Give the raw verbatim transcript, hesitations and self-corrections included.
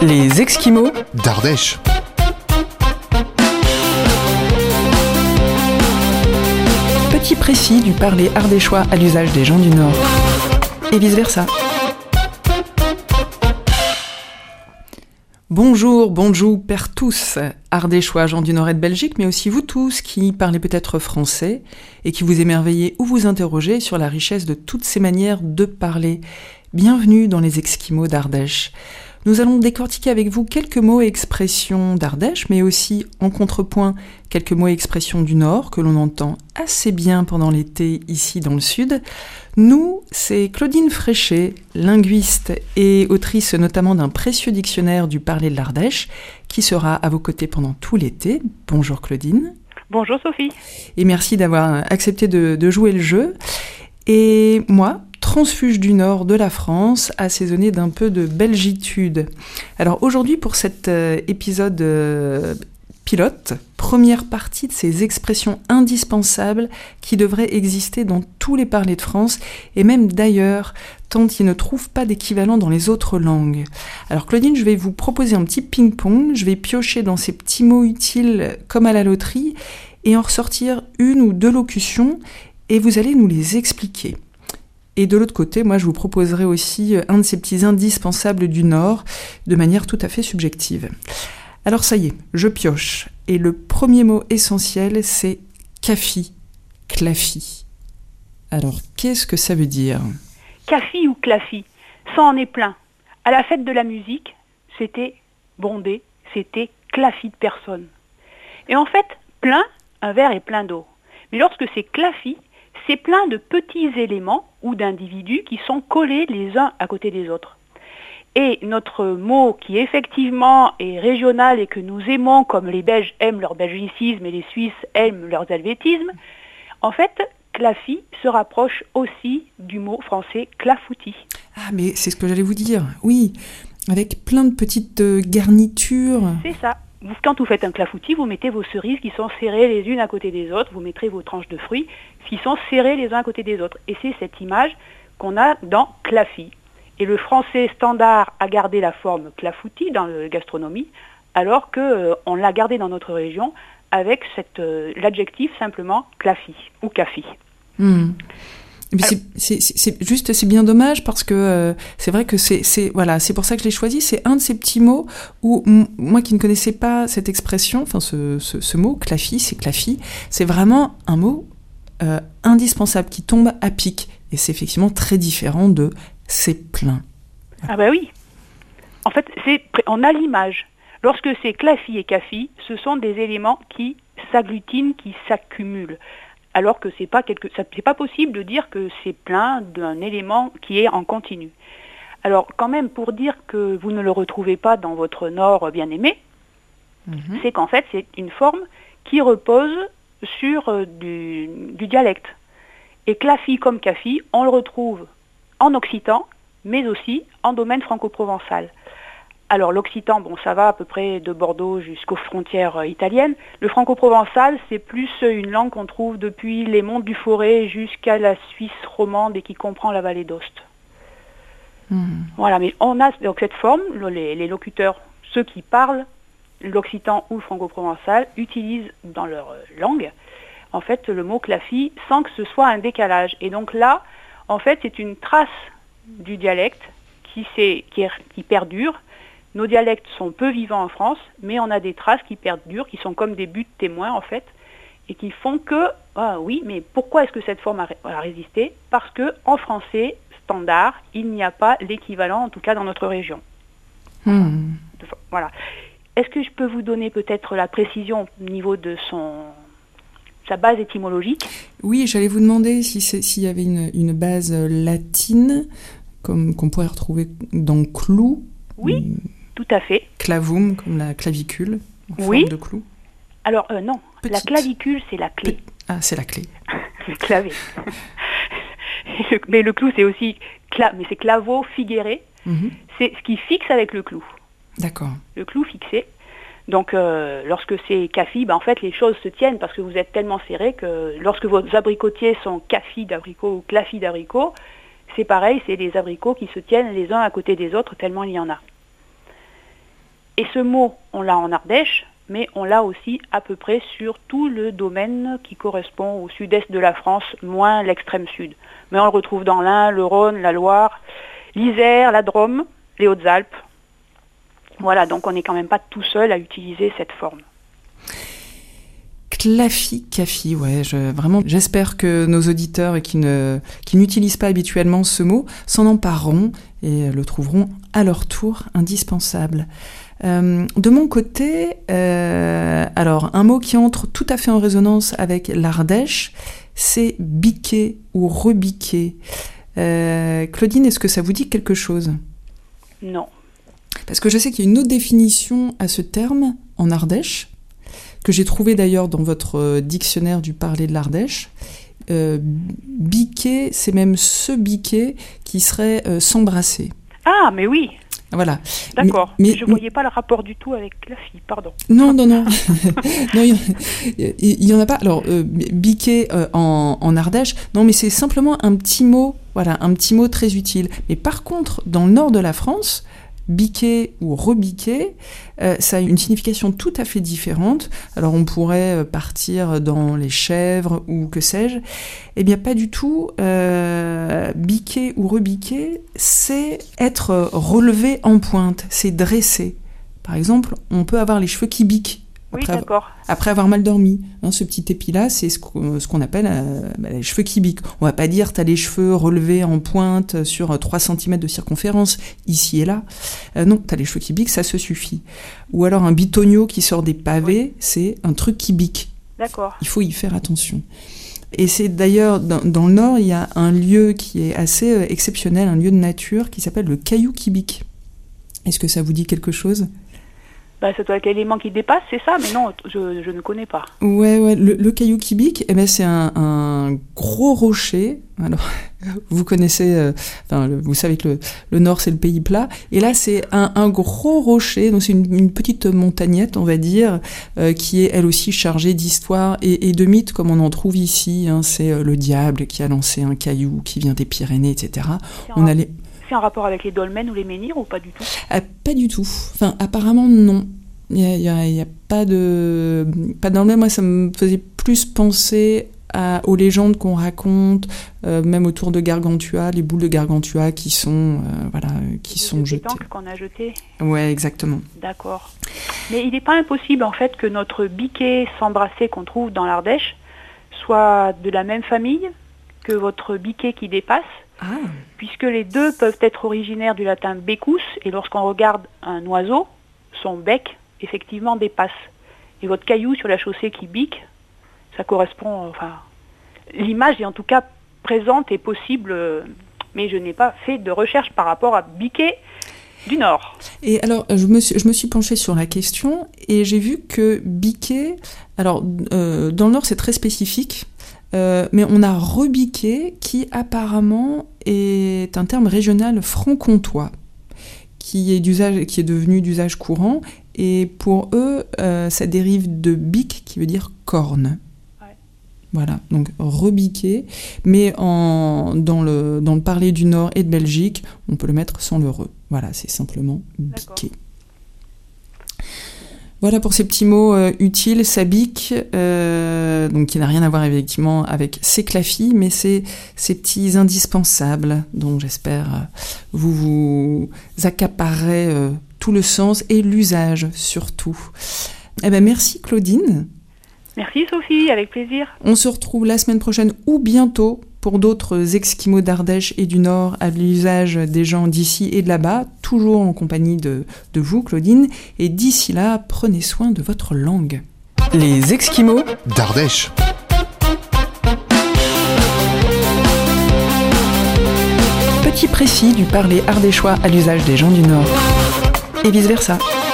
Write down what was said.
Les Esquimaux d'Ardèche. Petit précis du parler ardéchois à l'usage des gens du Nord. Et vice-versa. Bonjour, bonjour, père tous, ardéchois, gens du Nord et de Belgique, mais aussi vous tous qui parlez peut-être français et qui vous émerveillez ou vous interrogez sur la richesse de toutes ces manières de parler. Bienvenue dans les Esquimaux d'Ardèche. Nous allons décortiquer avec vous quelques mots et expressions d'Ardèche, mais aussi en contrepoint quelques mots et expressions du Nord que l'on entend assez bien pendant l'été ici dans le Sud. Nous, c'est Claudine Fréchet, linguiste et autrice notamment d'un précieux dictionnaire du parler de l'Ardèche, qui sera à vos côtés pendant tout l'été. Bonjour Claudine. Bonjour Sophie. Et merci d'avoir accepté de, de jouer le jeu. Et moi, transfuge du nord de la France, assaisonné d'un peu de belgitude. Alors aujourd'hui, pour cet euh, épisode euh, pilote, première partie de ces expressions indispensables qui devraient exister dans tous les parlers de France, et même d'ailleurs, tant ils ne trouvent pas d'équivalent dans les autres langues. Alors Claudine, je vais vous proposer un petit ping-pong, je vais piocher dans ces petits mots utiles comme à la loterie, et en ressortir une ou deux locutions, et vous allez nous les expliquer. Et de l'autre côté, moi, je vous proposerai aussi un de ces petits indispensables du Nord, de manière tout à fait subjective. Alors ça y est, je pioche. Et le premier mot essentiel, c'est cafi, clafi. Alors, qu'est-ce que ça veut dire ? Cafi ou clafi, ça en est plein. À la fête de la musique, c'était bondé, c'était clafi de personnes. Et en fait, plein, un verre est plein d'eau. Mais lorsque c'est clafi, c'est plein de petits éléments ou d'individus qui sont collés les uns à côté des autres. Et notre mot qui effectivement est régional et que nous aimons comme les Belges aiment leur belgicisme et les Suisses aiment leurs helvétismes, en fait, clafi se rapproche aussi du mot français clafoutis. Ah mais c'est ce que j'allais vous dire, oui, avec plein de petites euh, garnitures. C'est ça. Vous, quand vous faites un clafoutis, vous mettez vos cerises qui sont serrées les unes à côté des autres, vous mettrez vos tranches de fruits qui sont serrées les uns à côté des autres. Et c'est cette image qu'on a dans clafi. Et le français standard a gardé la forme clafoutis dans la gastronomie, alors qu'on euh, l'a gardé dans notre région avec cette, euh, l'adjectif simplement clafi ou cafi. Mmh. Mais c'est, c'est, c'est, c'est juste, c'est bien dommage parce que euh, c'est vrai que c'est, c'est, voilà, c'est pour ça que je l'ai choisi. C'est un de ces petits mots où m- moi qui ne connaissais pas cette expression, enfin ce, ce, ce mot, clafi, c'est clafi, c'est vraiment un mot euh, indispensable qui tombe à pic. Et c'est effectivement très différent de c'est plein. Voilà. Ah bah oui. En fait, c'est, on a l'image. Lorsque c'est clafi et cafi, ce sont des éléments qui s'agglutinent, qui s'accumulent. Alors que c'est pas quelque, ça, c'est pas possible de dire que c'est plein d'un élément qui est en continu. Alors quand même, pour dire que vous ne le retrouvez pas dans votre Nord bien-aimé, mmh. c'est qu'en fait c'est une forme qui repose sur euh, du, du dialecte. Et clafi comme cafi, on le retrouve en occitan, mais aussi en domaine franco-provençal. Alors l'occitan, bon, ça va à peu près de Bordeaux jusqu'aux frontières euh, italiennes. Le franco-provençal, c'est plus une langue qu'on trouve depuis les monts du Forêt jusqu'à la Suisse romande et qui comprend la vallée d'Aoste. Mmh. Voilà, mais on a donc cette forme, les, les locuteurs, ceux qui parlent l'occitan ou le franco-provençal, utilisent dans leur euh, langue, en fait, le mot clafi sans que ce soit un décalage. Et donc là, en fait, c'est une trace du dialecte qui, qui, est, qui perdure. Nos dialectes sont peu vivants en France, mais on a des traces qui perdurent, qui sont comme des buts témoins en fait, et qui font que, ah oui, mais pourquoi est-ce que cette forme a, a résisté ? Parce qu'en français standard, il n'y a pas l'équivalent, en tout cas dans notre région. Mmh. Voilà. Est-ce que je peux vous donner peut-être la précision au niveau de son, sa base étymologique ? Oui, j'allais vous demander si s'il y avait une, une base latine, comme qu'on pourrait retrouver dans clou. Oui. Mmh. Tout à fait. Clavum, comme la clavicule, en oui. forme de clou. Alors, euh, non, Petite. La clavicule, c'est la clé. Pe- ah, c'est la clé. Le clavé. Mais le clou, c'est aussi, cla- mais c'est clavo, figuéré. Mm-hmm. C'est ce qui fixe avec le clou. D'accord. Le clou fixé. Donc, euh, lorsque c'est cafi, ben, en fait, les choses se tiennent parce que vous êtes tellement serré que lorsque vos abricotiers sont cafi d'abricot ou clafi d'abricot, c'est pareil, c'est les abricots qui se tiennent les uns à côté des autres tellement il y en a. Et ce mot, on l'a en Ardèche, mais on l'a aussi à peu près sur tout le domaine qui correspond au sud-est de la France, moins l'extrême sud. Mais on le retrouve dans l'Ain, le Rhône, la Loire, l'Isère, la Drôme, les Hautes-Alpes. Voilà, donc on n'est quand même pas tout seul à utiliser cette forme. Clafi, Cafi, ouais, je, vraiment, j'espère que nos auditeurs qui, ne, qui n'utilisent pas habituellement ce mot s'en empareront et le trouveront à leur tour indispensable. Euh, de mon côté, euh, alors un mot qui entre tout à fait en résonance avec l'Ardèche, c'est biquer ou rebiquer. Euh, Claudine, est-ce que ça vous dit quelque chose ? Non. Parce que je sais qu'il y a une autre définition à ce terme en Ardèche, que j'ai trouvé d'ailleurs dans votre dictionnaire du parler de l'Ardèche. Euh, biquer, c'est même se biquer qui serait euh, s'embrasser. Ah, mais oui. Voilà. D'accord. Mais, mais je ne voyais pas le rapport du tout avec la fille, pardon. Non, non, non. non, il n'y en a pas. Alors, euh, biquer euh, en, en Ardèche, non, mais c'est simplement un petit mot, voilà, un petit mot très utile. Mais par contre, dans le nord de la France, biquer ou rebiquer, euh, ça a une signification tout à fait différente. Alors on pourrait partir dans les chèvres ou que sais-je. Eh bien pas du tout. Euh, biquer ou rebiquer, c'est être relevé en pointe, c'est dresser. Par exemple, on peut avoir les cheveux qui biquent. Après, oui, d'accord. Après avoir mal dormi. Hein, ce petit épi-là, c'est ce qu'on, ce qu'on appelle euh, bah, les cheveux qui biquent. On va pas dire t'as les cheveux relevés en pointe sur trois centimètres de circonférence, ici et là. Euh, non, t'as les cheveux qui biquent, ça se suffit. Ou alors un bitonio qui sort des pavés, oui. C'est un truc qui bique. D'accord. Il faut y faire attention. Et c'est d'ailleurs, dans, dans le Nord, il y a un lieu qui est assez euh, exceptionnel, un lieu de nature qui s'appelle le Caillou qui bique. Est-ce que ça vous dit quelque chose ? Bah, ça doit être l'élément qui dépasse, c'est ça, mais non, je, je ne connais pas. Ouais, ouais, le, le caillou qui bique, eh ben, c'est un, un gros rocher. Alors, vous connaissez, euh, enfin, le, vous savez que le, le nord, c'est le pays plat. Et là, c'est un, un gros rocher, donc c'est une, une petite montagnette, on va dire, euh, qui est elle aussi chargée d'histoire et, et de mythes, comme on en trouve ici. Hein, c'est euh, le diable qui a lancé un caillou qui vient des Pyrénées, et cetera. On a les... C'est en rapport avec les dolmens ou les menhirs ou pas du tout ? Ah, pas du tout. Enfin, apparemment, non. Il n'y a, y a, y a pas de... Pas de dolmen. Moi, ça me faisait plus penser à, aux légendes qu'on raconte, euh, même autour de Gargantua, les boules de Gargantua qui sont, euh, voilà, qui sont de jetées. pétanque qu'on a jeté. Ouais, exactement. D'accord. Mais il n'est pas impossible, en fait, que notre biquet s'embrasser qu'on trouve dans l'Ardèche soit de la même famille que votre biquet qui dépasse. Ah. Puisque les deux peuvent être originaires du latin becus, et lorsqu'on regarde un oiseau, son bec, effectivement, dépasse. Et votre caillou sur la chaussée qui bique, ça correspond, enfin, l'image est en tout cas présente et possible, mais je n'ai pas fait de recherche par rapport à biquet du Nord. Et alors, je me suis, je me suis penchée sur la question, et j'ai vu que biquet, alors, euh, dans le Nord, c'est très spécifique. Euh, mais on a rebiqué, qui apparemment est un terme régional franc-comtois, qui est, d'usage, qui est devenu d'usage courant, et pour eux, euh, ça dérive de bique, qui veut dire corne. Ouais. Voilà, donc rebiqué, mais en, dans, le, dans le parler du Nord et de Belgique, on peut le mettre sans le re. Voilà, c'est simplement biqué. D'accord. Voilà pour ces petits mots euh, utiles, ça bique, euh, donc qui n'a rien à voir effectivement avec ces clafis, mais c'est ces petits indispensables dont j'espère euh, vous vous accaparerez euh, tout le sens et l'usage surtout. Eh ben merci Claudine. Merci Sophie, avec plaisir. On se retrouve la semaine prochaine ou bientôt pour d'autres Esquimaux d'Ardèche et du Nord à l'usage des gens d'ici et de là-bas, toujours en compagnie de, de vous, Claudine. Et d'ici là, prenez soin de votre langue. Les Esquimaux d'Ardèche. Petit précis du parler ardéchois à l'usage des gens du Nord. Et vice-versa.